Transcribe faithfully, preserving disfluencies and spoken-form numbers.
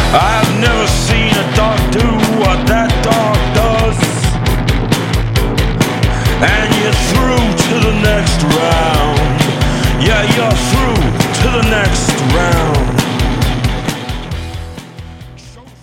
I've never seen a dog do what that dog does. And you're through to the next round.